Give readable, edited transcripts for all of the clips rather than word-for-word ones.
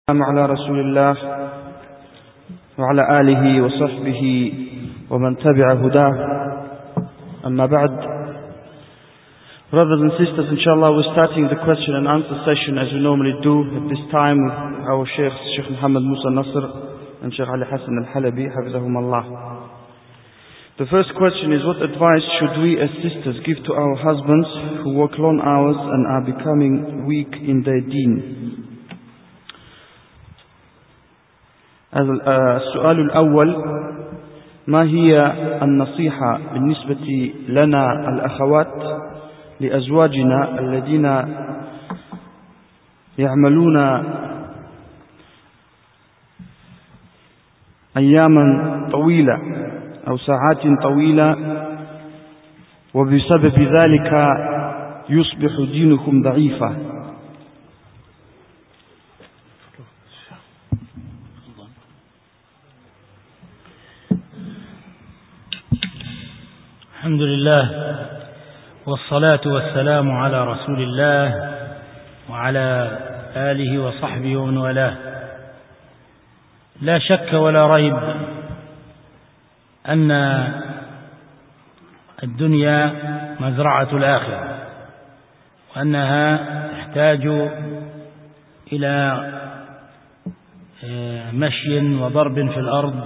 على رسول الله وعلى آله وصحبه ومن تبع هداه أما بعد. Brothers and sisters, inshallah, we're starting the question and answer session as we normally do at this time with our Sheikh Muhammad Musa Nasr and Sheikh Ali Hassan Al-Halabi, Hafizahum Allah. The first question is, what advice should we as sisters give to our husbands who work long hours and are becoming weak in their deen? السؤال الأول: ما هي النصيحة بالنسبة لنا الأخوات لأزواجنا الذين يعملون أياما طويلة أو ساعات طويلة وبسبب ذلك يصبح دينكم ضعيفا؟ الحمد لله والصلاة والسلام على رسول الله وعلى آله وصحبه ومن والاه. لا شك ولا ريب أن الدنيا مزرعة الآخرة، وأنها تحتاج إلى مشي وضرب في الأرض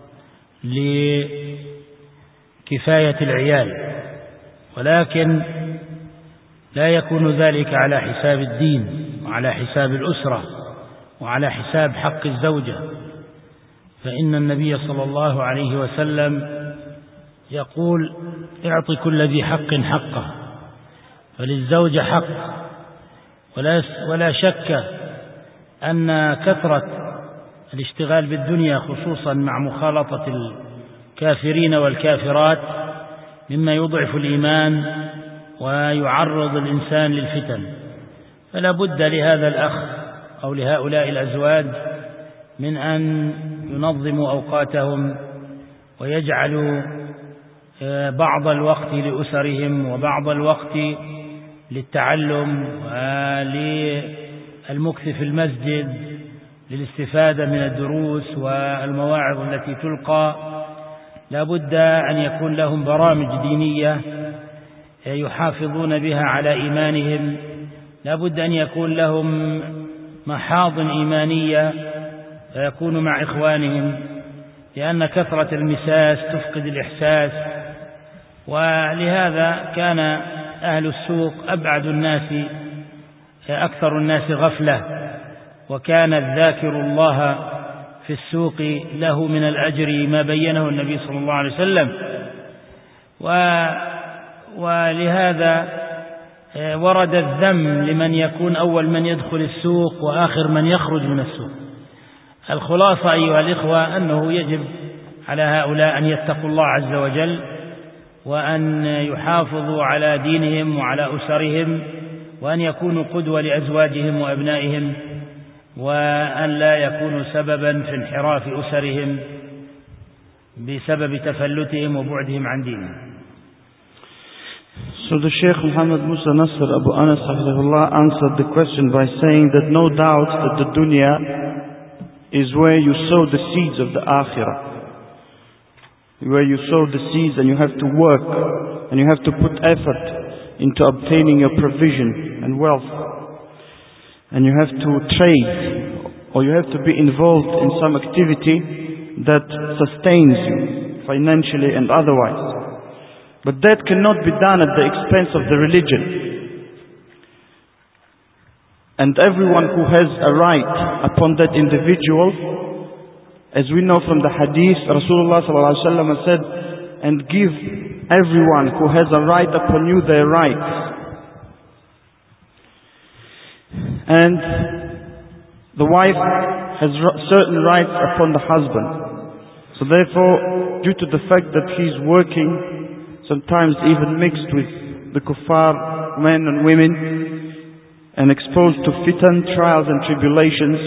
لكفاية العيال، ولكن لا يكون ذلك على حساب الدين وعلى حساب الأسرة وعلى حساب حق الزوجة، فإن النبي صلى الله عليه وسلم يقول: اعط كل ذي حق حقه، فللزوجة حق. ولا شك أن كثرة الاشتغال بالدنيا خصوصا مع مخالطة الكافرين والكافرات مما يضعف الإيمان ويعرض الإنسان للفتن، فلا بد لهذا الأخ أو لهؤلاء الأزواج من أن ينظموا أوقاتهم ويجعلوا بعض الوقت لأسرهم وبعض الوقت للتعلم وللمكث في المسجد للاستفادة من الدروس والمواعظ التي تلقى. لا بد أن يكون لهم برامج دينية يحافظون بها على إيمانهم، لا بد أن يكون لهم محاضن إيمانية فيكونوا مع إخوانهم، لأن كثرة المساس تفقد الإحساس. ولهذا كان أهل السوق أبعد الناس أكثر الناس غفلة، وكان الذاكر الله في السوق له من الأجر ما بينه النبي صلى الله عليه وسلم. ولهذا ورد الذم لمن يكون أول من يدخل السوق وآخر من يخرج من السوق. الخلاصة أيها الإخوة أنه يجب على هؤلاء أن يتقوا الله عز وجل وأن يحافظوا على دينهم وعلى أسرهم، وأن يكونوا قدوة لأزواجهم وأبنائهم، وأن لا يكونوا سببا في انحراف أسرهم بسبب تفلتهم وبعدهم عن دينهم. So the Sheikh Muhammad Musa Nasr Abu Anas Hafizahullah answered the question by saying that no doubt that the dunya is where you sow the seeds of the akhirah, where you sow the seeds and you have to work and you have to put effort into obtaining your provision and wealth, and you have to trade or you have to be involved in some activity that sustains you financially and otherwise. But that cannot be done at the expense of the religion. And everyone who has a right upon that individual, as we know from the hadith, Rasulullah ﷺ said, and give everyone who has a right upon you their rights. And the wife has certain rights upon the husband. So therefore, due to the fact that he's working, sometimes even mixed with the kuffar men and women, and exposed to fitan, trials and tribulations,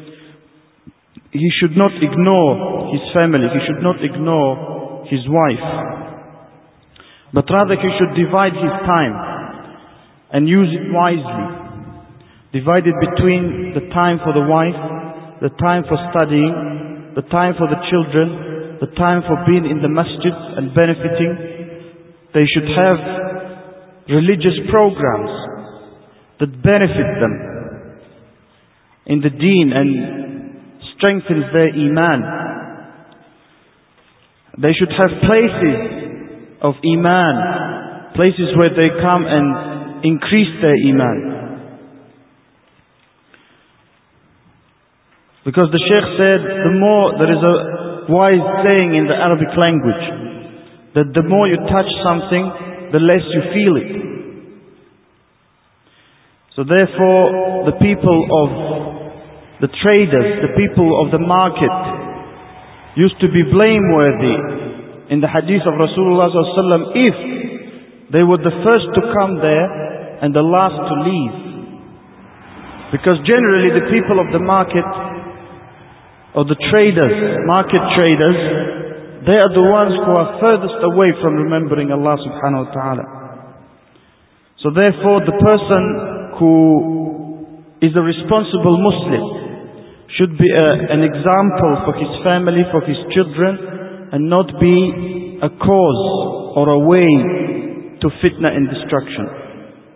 he should not ignore his family, he should not ignore his wife, but rather he should divide his time and use it wisely. Divide it between the time for the wife the time for studying, the time for the children, the time for being in the masjid and benefiting. They should have religious programs that benefit them in the deen and strengthens their iman. They should have places of iman, places where they come and increase their iman. Because the Shaykh said, there is a wise saying in the Arabic language, that the more you touch something, the less you feel it. So therefore, the people of the traders, the people of the market, used to be blameworthy in the hadith of Rasulullah ﷺ if they were the first to come there and the last to leave. Because generally the people of the market, or the traders, market traders, they are the ones who are furthest away from remembering Allah subhanahu wa ta'ala. So therefore the person who is a responsible Muslim should be an example for his family, for his children, and not be a cause or a way to fitna and destruction.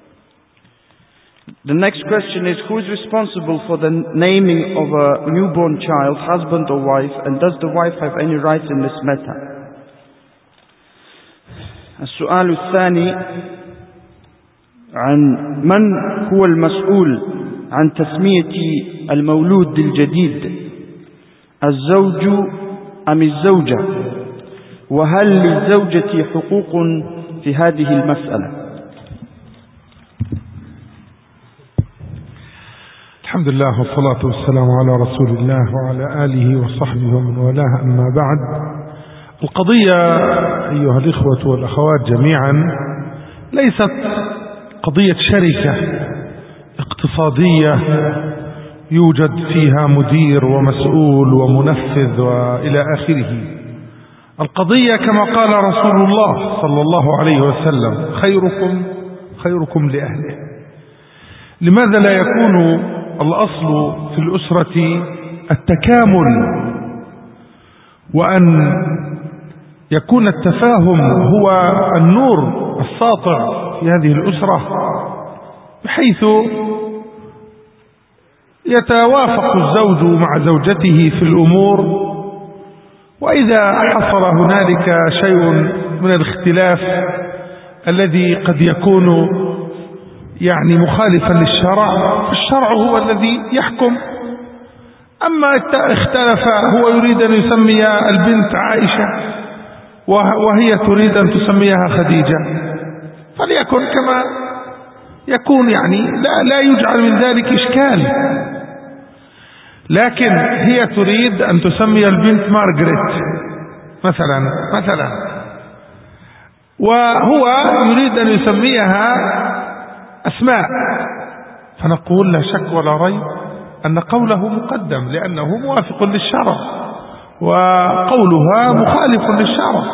The next question is, who is responsible for the naming of a newborn child, husband or wife, and does the wife have any rights in this matter? السؤال الثاني عن من هو المسؤول عن تسمية المولود الجديد، الزوج أم الزوجة؟ وهل للزوجة حقوق في هذه المسألة؟ الحمد لله والصلاة والسلام على رسول الله وعلى آله وصحبه ومن والاه، أما بعد. القضية أيها الإخوة والأخوات جميعا ليست قضية شركة اقتصادية يوجد فيها مدير ومسؤول ومنفذ وإلى آخره. القضية كما قال رسول الله صلى الله عليه وسلم: خيركم لأهله. لماذا لا يكون الأصل في الأسرة التكامل، وأن يكون التفاهم هو النور الساطع في هذه الأسرة، بحيث يتوافق الزوج مع زوجته في الأمور، وإذا حصل هنالك شيء من الاختلاف الذي قد يكون مخالفا للشرع، فالشرع هو الذي يحكم. أما اختلف، هو يريد أن يسمي البنت عائشة وهي تريد أن تسميها خديجة، فليكن كما يكون، لا يجعل من ذلك إشكال. لكن هي تريد أن تسمي البنت مارغريت مثلا، وهو يريد أن يسميها أسماء، فنقول لا شك ولا ريب أن قوله مقدم، لأنه موافق للشرع وقولها مخالف للشرع.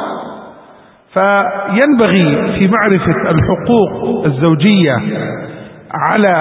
فينبغي في معرفة الحقوق الزوجية على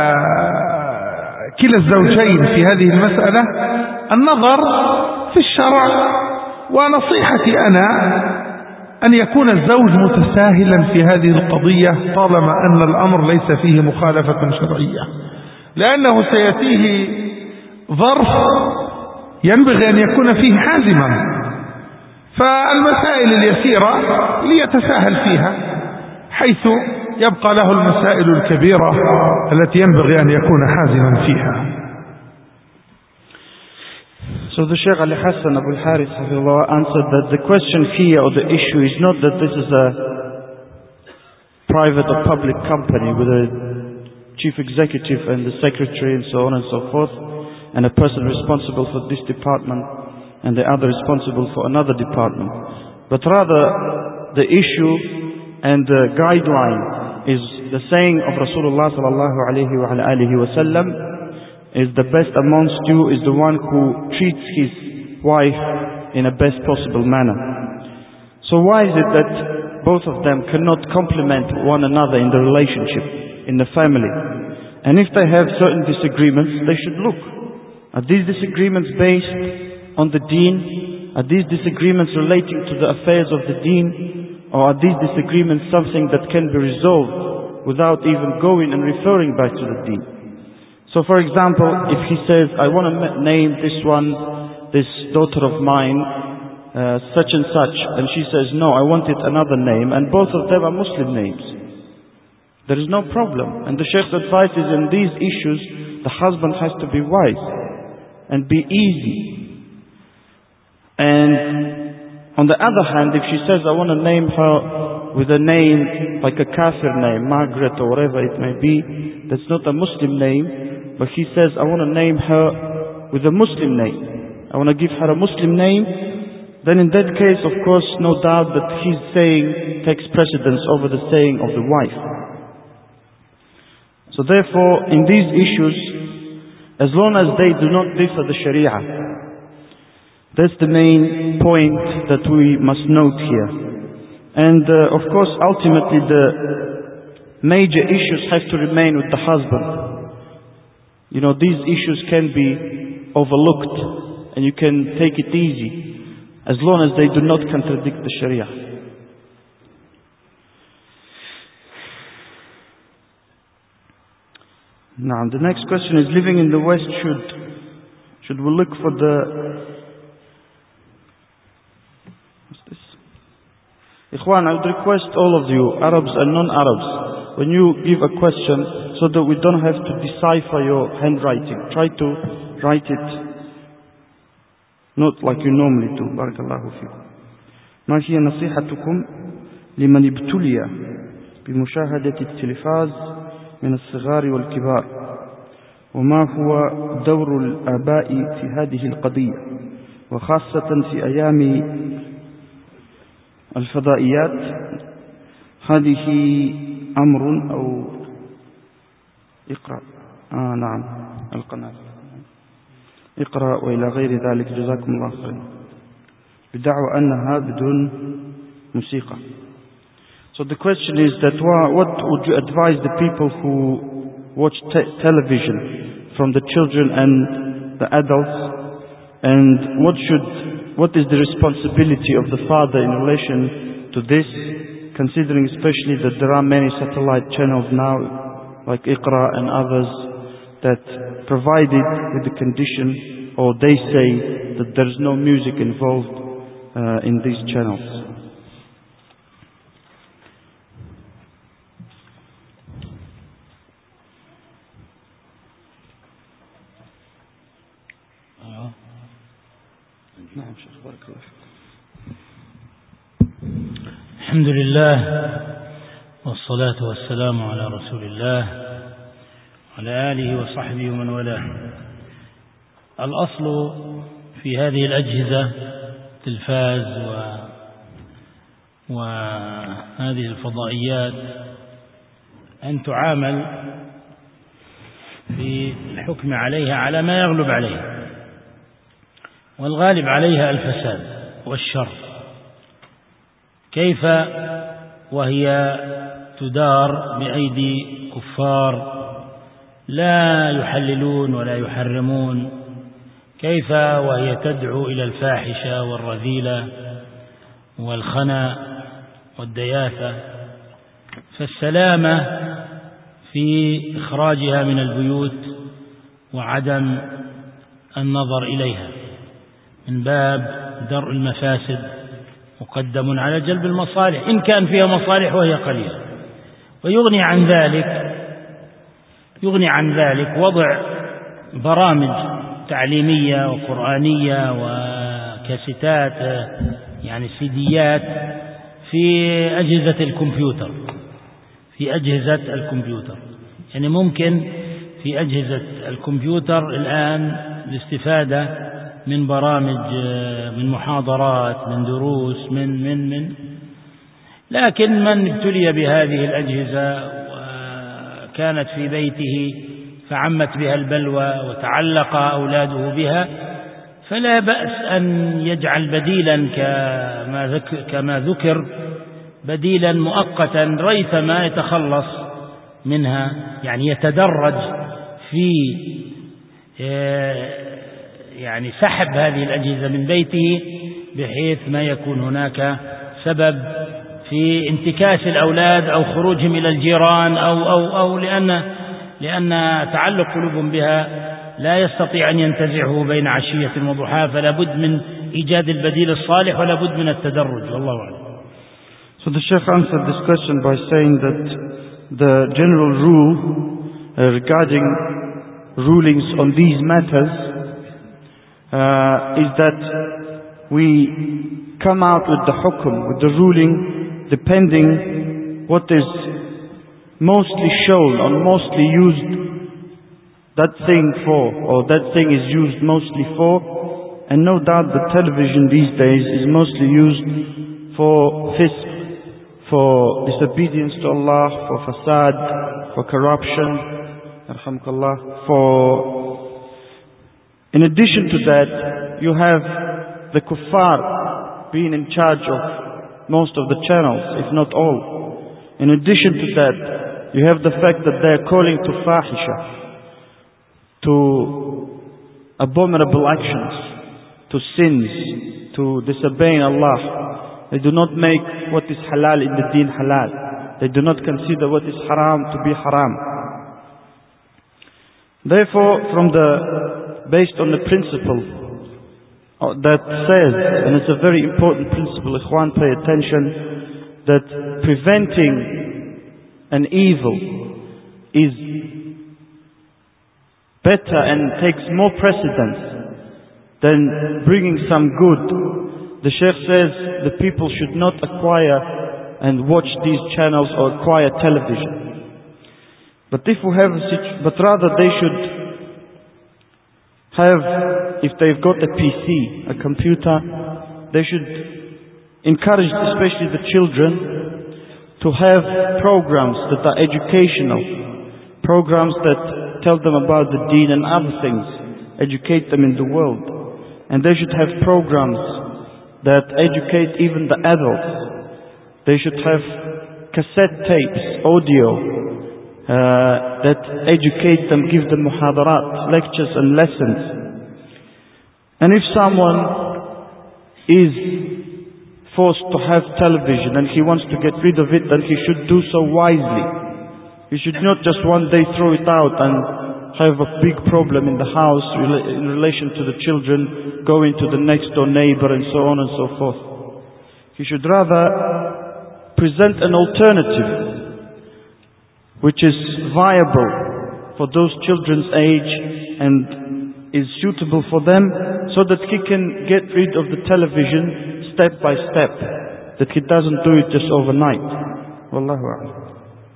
كلا الزوجين في هذه المسألة النظر في الشرع. ونصيحتي أنا أن يكون الزوج متساهلا في هذه القضية طالما أن الأمر ليس فيه مخالفة شرعية، لأنه سيأتيه ظرف ينبغي أن يكون فيه حازما. فالمسائل اليسيرة ليتساهل فيها، حيث يبقى له المسائل الكبيرة التي ينبغي أن يكون حازما فيها. So the Shaykh Ali Hassan Abu al-Harith answered that the question here, or the issue, is not that this is a private or public company with a chief executive and the secretary and so on and so forth, and a person responsible for this department and the other responsible for another department, but rather the issue and the guideline is the saying of Rasulullah sallallahu alayhi wa alihi wa sallam, is the best amongst you is the one who treats his wife in a best possible manner. So why is it that both of them cannot complement one another in the relationship, in the family? And if they have certain disagreements, they should look Are these disagreements based on the deen? Are these disagreements relating to the affairs of the deen? Or are these disagreements something that can be resolved without even going and referring back to the deen? So for example, if he says, I want to name this daughter of mine, such and such, and she says, no, I wanted another name, and both of them are Muslim names, there is no problem. And the Sheikh's advice is, in these issues, the husband has to be wise and be easy. And on the other hand, if she says, I want to name her with a name like a kafir name, Margaret or whatever it may be, that's not a Muslim name, but he says, I want to name her with a Muslim name, I want to give her a Muslim name, then in that case, of course, no doubt that his saying takes precedence over the saying of the wife. So therefore, in these issues, as long as they do not differ the Sharia, that's the main point that we must note here. And of course, ultimately the major issues have to remain with the husband. You know, these issues can be overlooked and you can take it easy as long as they do not contradict the Sharia. Now, the next question is, living in the West, should we look for what's this? Ikhwan, I would request all of you, Arabs and non-Arabs, when you give a question, so that we don't have to decipher your handwriting, try to write it not like you normally do. Barakallahu fikum. ما هي نصيحتكم لمن ابتلي بمشاهدة التلفاز من الصغار والكبار، وما هو دور الآباء في هذه القضية، وخاصة في أيام الفضائيات؟ هذه أمر أو اقرأ نعم القناة اقرأ وإلى غير ذلك، جزاكم الله خيرا، بدعوى أنها بدون موسيقى. So the question is that what would you advise the people who watch television, from the children and the adults, and what is the responsibility of the father in relation to this, considering especially that there are many satellite channels now, like Iqra and others, that provided with the condition, or they say that there is no music involved in these channels. الحمد لله والصلاة والسلام على رسول الله وعلى آله وصحبه ومن والاه. الأصل في هذه الأجهزة التلفاز وهذه الفضائيات أن تعامل بالحكم عليها على ما يغلب عليها، والغالب عليها الفساد والشر. كيف وهي تدار بأيدي كفار لا يحللون ولا يحرمون؟ كيف وهي تدعو إلى الفاحشة والرذيلة والخنا والدياثة؟ فالسلامة في إخراجها من البيوت وعدم النظر إليها من باب درء المفاسد مقدم على جلب المصالح، إن كان فيها مصالح وهي قليلة. ويغني عن ذلك وضع برامج تعليمية وقرآنية وكاسيتات، يعني سيديات، في أجهزة الكمبيوتر. يعني ممكن في أجهزة الكمبيوتر الآن الاستفادة من برامج، من محاضرات، من دروس، من لكن من ابتلي بهذه الأجهزة وكانت في بيته فعمت بها البلوى وتعلق أولاده بها، فلا بأس أن يجعل بديلا كما ذكر، بديلا مؤقتا ريثما يتخلص منها، يعني يتدرج في يعني سحب هذه الأجهزة من بيته، بحيث ما يكون هناك سبب في انتكاس الأولاد أو خروجهم إلى الجيران أو لأن تعلق قلوبهم بها لا يستطيع أن ينتزعه بين عشية وضحاها، فلا بد من إيجاد البديل الصالح ولا بد من التدرج، والله أعلم. So the Sheikh answered this question by saying that the general rule regarding rulings on these matters is that we come out with the hukum, with the ruling, depending what is mostly shown or mostly used that thing for, or that thing is used mostly for. And no doubt the television these days is mostly used for fisq, for disobedience to Allah, for fasad, for corruption, in addition to that, you have the kuffar being in charge of most of the channels, if not all. In addition to that, you have the fact that they are calling to fahisha, to abominable actions, to sins, to disobeying Allah. They do not make what is halal in the deen halal. They do not consider what is haram to be haram. Therefore, based on the principle that says, and it's a very important principle, Ikhwan, pay attention, that preventing an evil is better and takes more precedence than bringing some good. The Shaykh says the people should not acquire and watch these channels or acquire television. But but rather they should have, if they've got a PC, a computer, they should encourage, especially the children, to have programs that are educational, programs that tell them about the deen and other things, educate them in the world. And they should have programs that educate even the adults. They should have cassette tapes, audio, that educate them, give them muhadarat, lectures and lessons. And if someone is forced to have television and he wants to get rid of it, then he should do so wisely. He should not just one day throw it out and have a big problem in the house in relation to the children, going to the next door neighbor and so on and so forth. He should rather present an alternative which is viable for those children's age and is suitable for them, so that he can get rid of the television step by step, that he doesn't do it just overnight. Wallahu a'lam.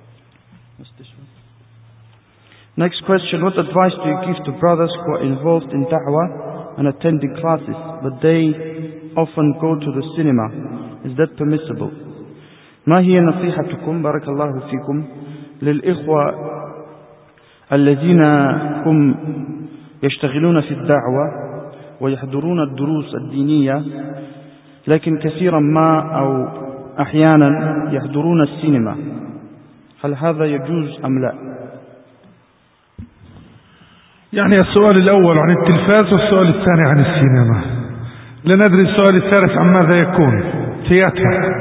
Next question, what advice do you give to brothers who are involved in da'wah and attending classes, but they often go to the cinema? Is that permissible? ما هي نصيحتكم بارك الله فيكم للإخوة الذين هم يشتغلون في الدعوة ويحضرون الدروس الدينية، لكن كثيرا ما أو أحيانا يحضرون السينما؟ هل هذا يجوز أم لا؟ يعني السؤال الأول عن التلفاز والسؤال الثاني عن السينما. لا ندري السؤال الثالث عن ماذا يكون، تياتر.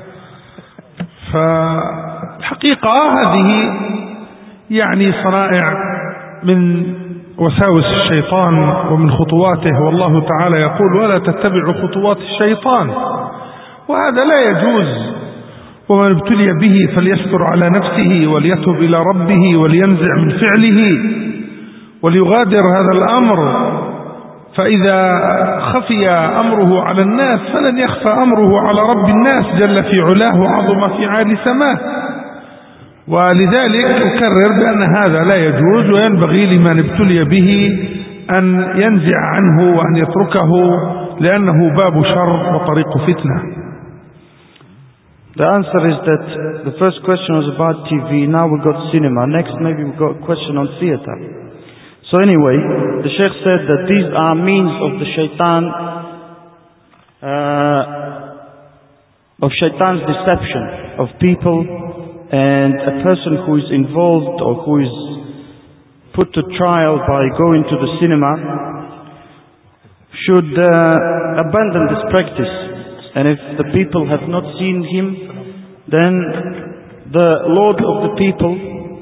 فالحقيقة هذه يعني صنائع من وساوس الشيطان ومن خطواته، والله تعالى يقول ولا تتبعوا خطوات الشيطان، وهذا لا يجوز. ومن ابتلي به فليستر على نفسه وليتوب إلى ربه ولينزع من فعله وليغادر هذا الأمر، فإذا خفي أمره على الناس فلن يخفى أمره على رب الناس جل في علاه وعظم في عالي سماه. ولذلك أكرر بأن هذا لا يجوز، وينبغي لمن ابتلي به أن ينزع عنه وأن يتركه، لأنه باب شر وطريق فتنة. The answer is that the first question was about TV, now we got cinema, next maybe we got a question on theater. So anyway, the Sheikh said that these are means of the shaitan, of shaitan's deception of people, and a person who is involved or who is put to trial by going to the cinema should abandon this practice. And if the people have not seen him, then the Lord of the people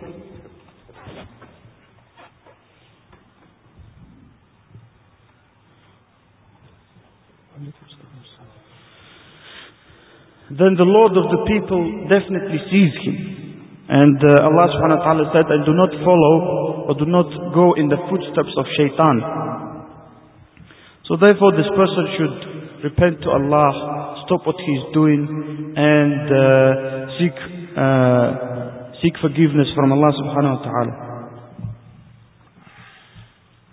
definitely sees him. And Allah subhanahu wa ta'ala said, and do not follow or do not go in the footsteps of shaitan. So therefore this person should repent to Allah, stop what he is doing, and seek forgiveness from Allah subhanahu wa ta'ala.